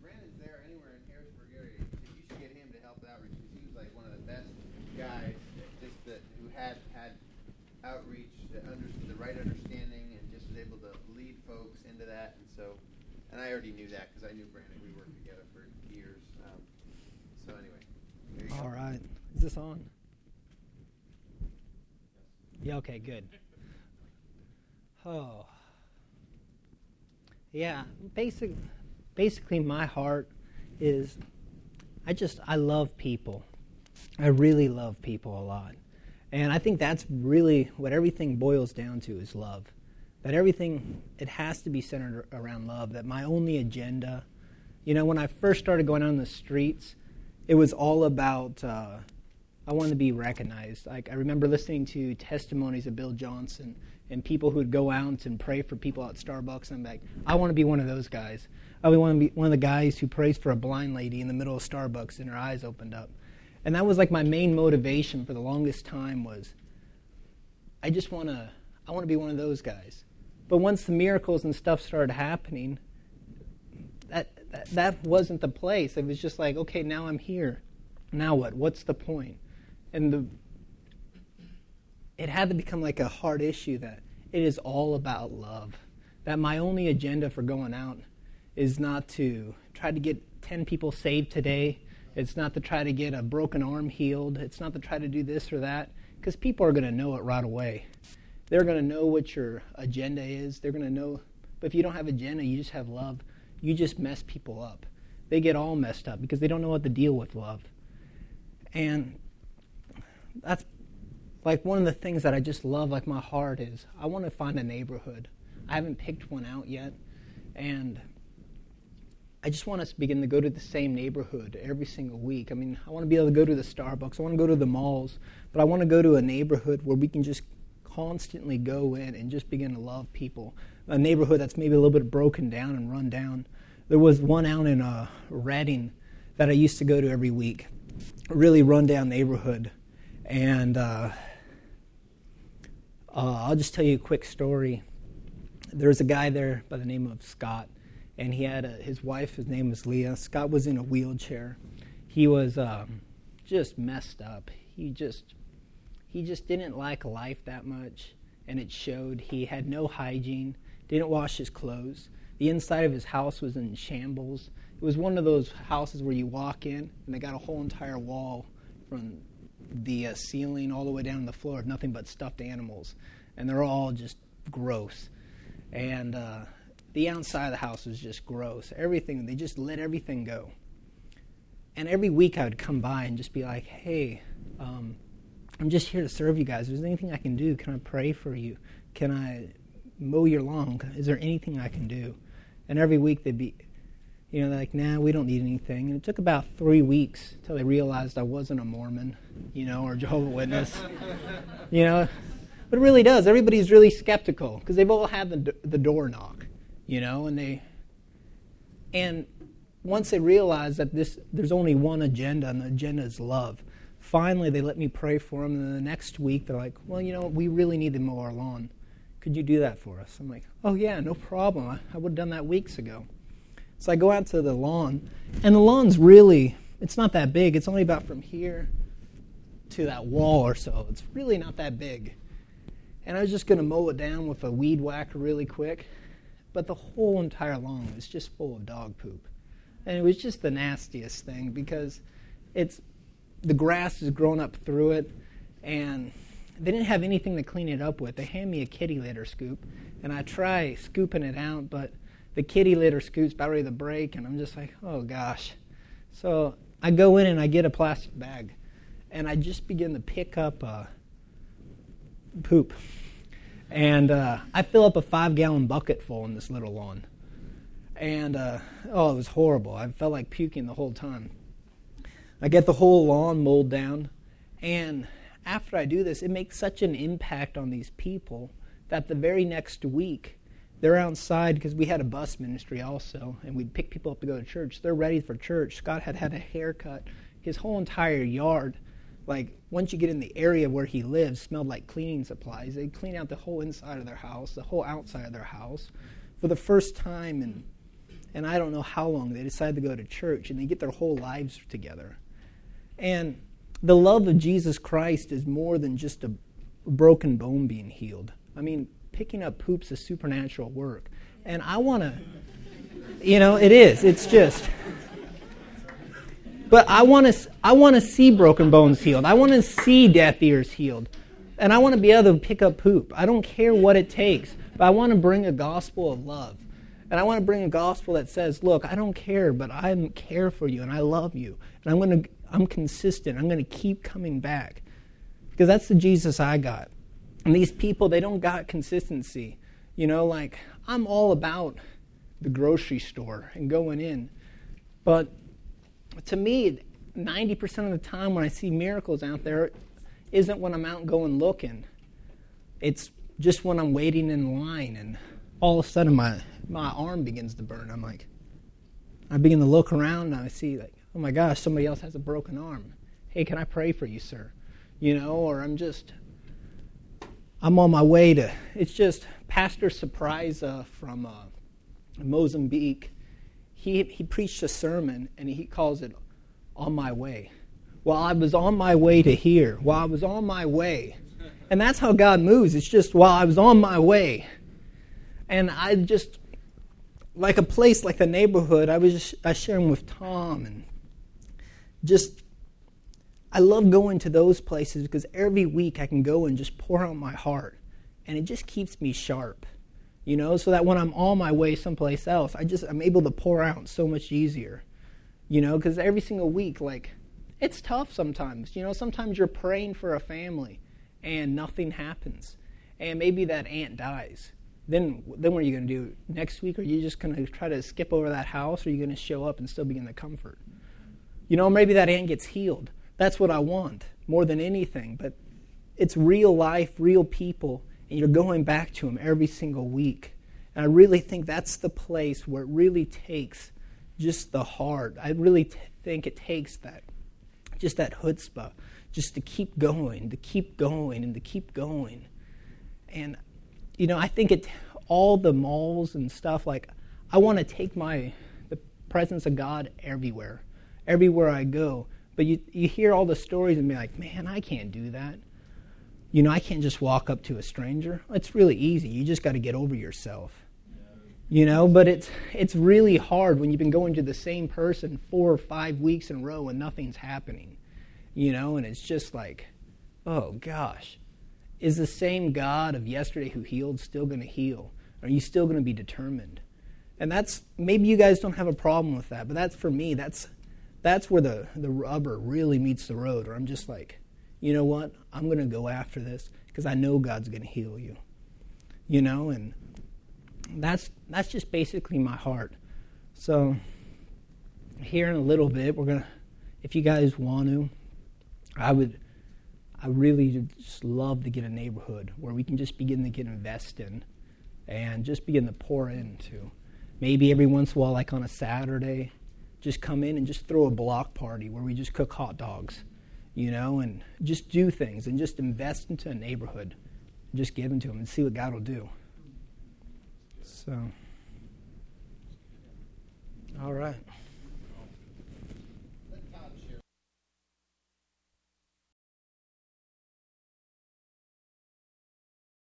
Brandon's there anywhere in Harrisburg area, you should get him to help with outreach because he was like one of the best guys who had outreach, that understood the right understanding, and just was able to lead folks into that. And I already knew that because I knew Brandon. We worked together for years. So anyway, there you go. All right. Is this on? Yeah, okay, good. Oh. Yeah, basically my heart is I love people. I really love people a lot. And I think that's really what everything boils down to is love. That everything, it has to be centered around love. That my only agenda, when I first started going out on the streets, it was all about, I wanted to be recognized. Like I remember listening to testimonies of Bill Johnson and people who would go out and pray for people at Starbucks. And I'm like, I want to be one of those guys. I want to be one of the guys who prays for a blind lady in the middle of Starbucks and her eyes opened up. And that was like my main motivation for the longest time was, I want to be one of those guys. But once the miracles and stuff started happening, that wasn't the place. It was just like, okay, now I'm here. Now what? What's the point? And it had to become like a hard issue that it is all about love. That my only agenda for going out is not to try to get 10 people saved today. It's not to try to get a broken arm healed. It's not to try to do this or that. Because people are going to know it right away. They're going to know what your agenda is. They're going to know. But if you don't have agenda, you just have love, you just mess people up. They get all messed up because they don't know what to deal with love. And that's like one of the things that I just love, like my heart is, I want to find a neighborhood. I haven't picked one out yet. And I just want us to begin to go to the same neighborhood every single week. I mean, I want to be able to go to the Starbucks. I want to go to the malls. But I want to go to a neighborhood where we can just constantly go in and just begin to love people. A neighborhood that's maybe a little bit broken down and run down. There was one out in Redding that I used to go to every week. A really run-down neighborhood. And I'll just tell you a quick story. There was a guy there by the name of Scott. And he had his wife, his name was Leah. Scott was in a wheelchair. He was just messed up. He just didn't like life that much, and it showed. He had no hygiene, didn't wash his clothes. The inside of his house was in shambles. It was one of those houses where you walk in, and they got a whole entire wall from the ceiling all the way down to the floor of nothing but stuffed animals. And they're all just gross. And the outside of the house was just gross. Everything, they just let everything go. And every week I would come by and just be like, hey, I'm just here to serve you guys. Is there anything I can do? Can I pray for you? Can I mow your lawn? Is there anything I can do? And every week they'd be, they're like, nah, we don't need anything. And it took about 3 weeks until they realized I wasn't a Mormon, or Jehovah's Witness, But it really does. Everybody's really skeptical because they've all had the door knock, and once they realize that there's only one agenda, and the agenda is love. Finally, they let me pray for them, and then the next week they're like, well, we really need to mow our lawn. Could you do that for us? I'm like, oh yeah, no problem. I would have done that weeks ago. So I go out to the lawn, and the lawn's really, it's not that big. It's only about from here to that wall or so. It's really not that big. And I was just going to mow it down with a weed whacker really quick. But the whole entire lawn was just full of dog poop. And it was just the nastiest thing because the grass is grown up through it. And they didn't have anything to clean it up with. They hand me a kitty litter scoop. And I try scooping it out, but the kitty litter scoop's about ready to break. And I'm just like, oh gosh. So I go in and I get a plastic bag. And I just begin to pick up poop. And I fill up a 5-gallon bucket full in this little lawn. And, it was horrible. I felt like puking the whole time. I get the whole lawn mowed down. And after I do this, it makes such an impact on these people that the very next week, they're outside because we had a bus ministry also, and we'd pick people up to go to church. They're ready for church. Scott had a haircut. His whole entire yard, like once you get in the area where he lives, smelled like cleaning supplies. They'd clean out the whole inside of their house, the whole outside of their house for the first time. and I don't know how long, they decide to go to church, and they get their whole lives together. And the love of Jesus Christ is more than just a broken bone being healed. I mean, picking up poop's a supernatural work. And I want to, it is. It's just... But I want to see broken bones healed. I want to see deaf ears healed. And I want to be able to pick up poop. I don't care what it takes, but I want to bring a gospel of love. And I want to bring a gospel that says, look, I don't care, but I care for you and I love you. And I'm consistent. I'm going to keep coming back. Because that's the Jesus I got. And these people, they don't got consistency. I'm all about the grocery store and going in. But to me, 90% of the time when I see miracles out there isn't when I'm out going looking. It's just when I'm waiting in line and all of a sudden my arm begins to burn. I begin to look around and I see oh my gosh, somebody else has a broken arm. Hey, can I pray for you, sir? Or I'm on my way to, it's just Pastor Surprise from Mozambique. He preached a sermon, and he calls it On My Way. Well, I was on my way to here. While I was on my way. And that's how God moves. It's just while I was on my way. And I just, like a place like the neighborhood, I was sharing with Tom. And just, I love going to those places because every week I can go and just pour out my heart. And it just keeps me sharp. So that when I'm on my way someplace else, I'm able to pour out so much easier. Because every single week, it's tough sometimes. Sometimes you're praying for a family and nothing happens. And maybe that aunt dies. Then what are you going to do? Next week, are you just going to try to skip over that house, or are you going to show up and still begin to comfort? Maybe that aunt gets healed. That's what I want more than anything. But it's real life, real people. And you're going back to them every single week. And I really think that's the place where it really takes just the heart. I really think it takes that chutzpah, just to keep going, and to keep going. And, I think all the malls and stuff, I want to take the presence of God everywhere I go. But you hear all the stories and be like, man, I can't do that. I can't just walk up to a stranger. It's really easy. You just got to get over yourself. But it's really hard when you've been going to the same person 4 or 5 weeks in a row and nothing's happening. And it's just oh gosh, is the same God of yesterday who healed still going to heal? Are you still going to be determined? And maybe you guys don't have a problem with that, but that's for me, that's where the rubber really meets the road, where I'm just you know what? I'm going to go after this because I know God's going to heal you. And that's just basically my heart. So here in a little bit, if you guys want to, I really just love to get a neighborhood where we can just begin to get invested in and just begin to pour into. Maybe every once in a while, like on a Saturday, just come in and just throw a block party where we just cook hot dogs. And just do things and just invest into a neighborhood. Just give them to them and see what God will do. So, all right.